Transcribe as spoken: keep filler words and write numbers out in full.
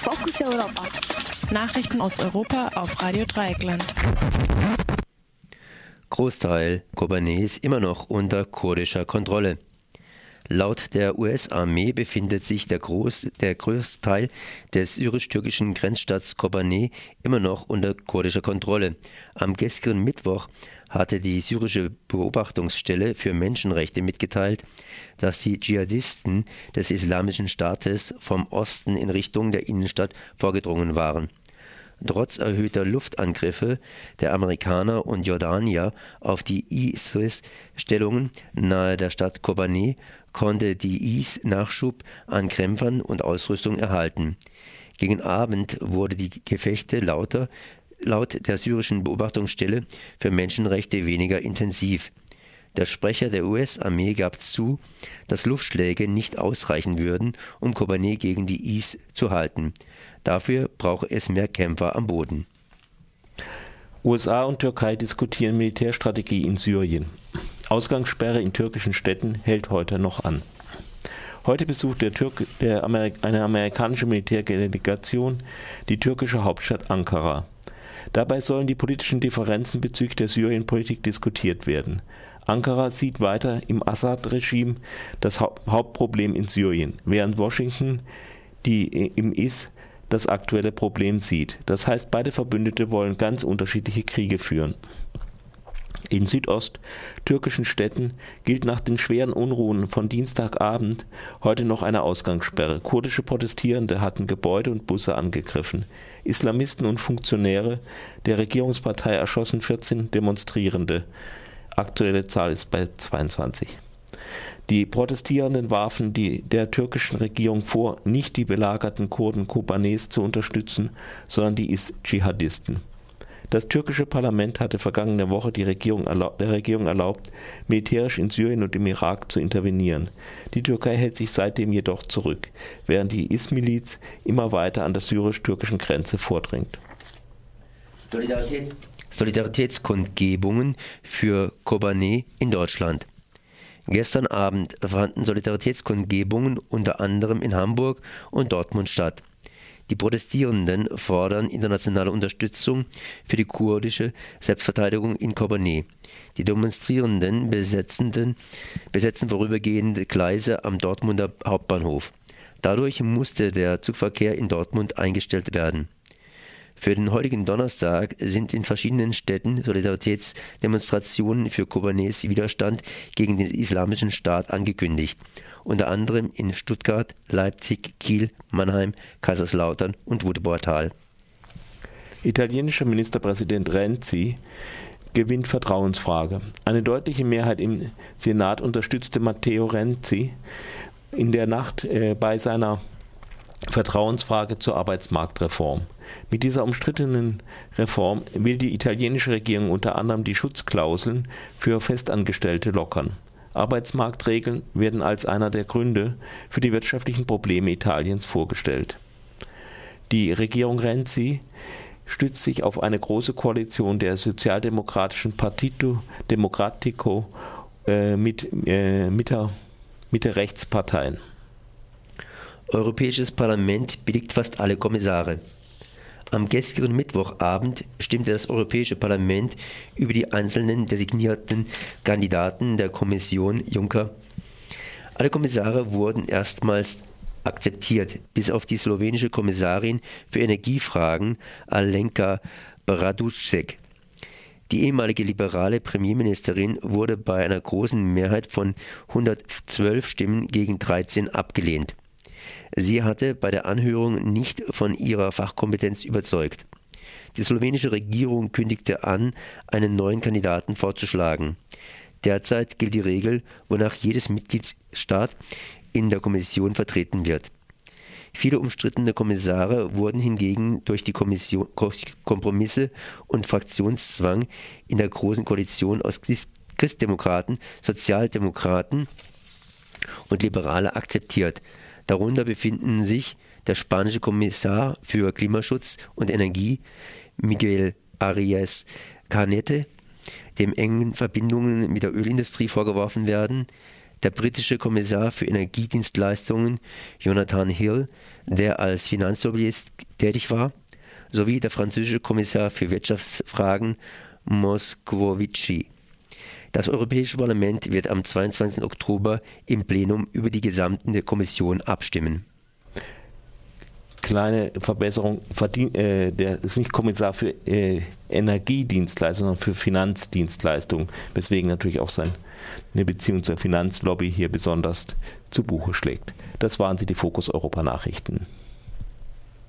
Fokus Europa. Nachrichten aus Europa auf Radio Dreieckland. Großteil Kobanes immer noch unter kurdischer Kontrolle. Laut der U S-Armee befindet sich der, Groß, der größte Teil des syrisch-türkischen Grenzstaats Kobane immer noch unter kurdischer Kontrolle. Am gestrigen Mittwoch hatte die syrische Beobachtungsstelle für Menschenrechte mitgeteilt, dass die Dschihadisten des Islamischen Staates vom Osten in Richtung der Innenstadt vorgedrungen waren. Trotz erhöhter Luftangriffe der Amerikaner und Jordanier auf die I S I S-Stellungen nahe der Stadt Kobane konnte die I S Nachschub an Kämpfern und Ausrüstung erhalten. Gegen Abend wurde die Gefechte lauter, laut der syrischen Beobachtungsstelle für Menschenrechte weniger intensiv. Der Sprecher der U S-Armee gab zu, dass Luftschläge nicht ausreichen würden, um Kobane gegen die I S zu halten. Dafür brauche es mehr Kämpfer am Boden. U S A und Türkei diskutieren Militärstrategie in Syrien. Ausgangssperre in türkischen Städten hält heute noch an. Heute besucht der Türk, der Amerik, eine amerikanische Militärdelegation die türkische Hauptstadt Ankara. Dabei sollen die politischen Differenzen bezüglich der Syrienpolitik diskutiert werden. Ankara sieht weiter im Assad-Regime das Hauptproblem in Syrien, während Washington die im I S das aktuelle Problem sieht. Das heißt, beide Verbündete wollen ganz unterschiedliche Kriege führen. In südost-türkischen Städten gilt nach den schweren Unruhen von Dienstagabend heute noch eine Ausgangssperre. Kurdische Protestierende hatten Gebäude und Busse angegriffen. Islamisten und Funktionäre der Regierungspartei erschossen vierzehn Demonstrierende. Aktuelle Zahl ist bei zweiundzwanzig. Die Protestierenden warfen die, der türkischen Regierung vor, nicht die belagerten Kurden Kobanes zu unterstützen, sondern die I S-Dschihadisten. Das türkische Parlament hatte vergangene Woche die Regierung erlaub, der Regierung erlaubt, militärisch in Syrien und im Irak zu intervenieren. Die Türkei hält sich seitdem jedoch zurück, während die I S-Miliz immer weiter an der syrisch-türkischen Grenze vordringt. Solidaritäts- Solidaritätskundgebungen für Kobane in Deutschland. Gestern Abend fanden Solidaritätskundgebungen unter anderem in Hamburg und Dortmund statt. Die Protestierenden fordern internationale Unterstützung für die kurdische Selbstverteidigung in Kobane. Die Demonstrierenden besetzten, besetzen vorübergehend Gleise am Dortmunder Hauptbahnhof. Dadurch musste der Zugverkehr in Dortmund eingestellt werden. Für den heutigen Donnerstag sind in verschiedenen Städten Solidaritätsdemonstrationen für Kobanes Widerstand gegen den Islamischen Staat angekündigt, unter anderem in Stuttgart, Leipzig, Kiel, Mannheim, Kaiserslautern und Wuttertal. Italienischer Ministerpräsident Renzi gewinnt Vertrauensfrage. Eine deutliche Mehrheit im Senat unterstützte Matteo Renzi in der Nacht äh, bei seiner Vertrauensfrage zur Arbeitsmarktreform. Mit dieser umstrittenen Reform will die italienische Regierung unter anderem die Schutzklauseln für Festangestellte lockern. Arbeitsmarktregeln werden als einer der Gründe für die wirtschaftlichen Probleme Italiens vorgestellt. Die Regierung Renzi stützt sich auf eine große Koalition der sozialdemokratischen Partito Democratico äh, mit äh, Mitte, Mitte-Rechtsparteien. Europäisches Parlament billigt fast alle Kommissare. Am gestrigen Mittwochabend stimmte das Europäische Parlament über die einzelnen designierten Kandidaten der Kommission Juncker. Alle Kommissare wurden erstmals akzeptiert, bis auf die slowenische Kommissarin für Energiefragen Alenka Bratušek. Die ehemalige liberale Premierministerin wurde bei einer großen Mehrheit von hundertzwölf Stimmen gegen dreizehn abgelehnt. Sie hatte bei der Anhörung nicht von ihrer Fachkompetenz überzeugt. Die slowenische Regierung kündigte an, einen neuen Kandidaten vorzuschlagen. Derzeit gilt die Regel, wonach jedes Mitgliedstaat in der Kommission vertreten wird. Viele umstrittene Kommissare wurden hingegen durch die Kommission, Kompromisse und Fraktionszwang in der Großen Koalition aus Christdemokraten, Sozialdemokraten und Liberale akzeptiert. Darunter befinden sich der spanische Kommissar für Klimaschutz und Energie, Miguel Arias Cañete, dem engen Verbindungen mit der Ölindustrie vorgeworfen werden, der britische Kommissar für Energiedienstleistungen, Jonathan Hill, der als Finanzlobbyist tätig war, sowie der französische Kommissar für Wirtschaftsfragen Moscovici. Das Europäische Parlament wird am zweiundzwanzigsten Oktober im Plenum über die Gesamten der Kommission abstimmen. Kleine Verbesserung, verdien, äh, der ist nicht Kommissar für äh, Energiedienstleistungen, sondern für Finanzdienstleistungen, weswegen natürlich auch seine Beziehung zur Finanzlobby hier besonders zu Buche schlägt. Das waren sie, die Fokus Europa Nachrichten.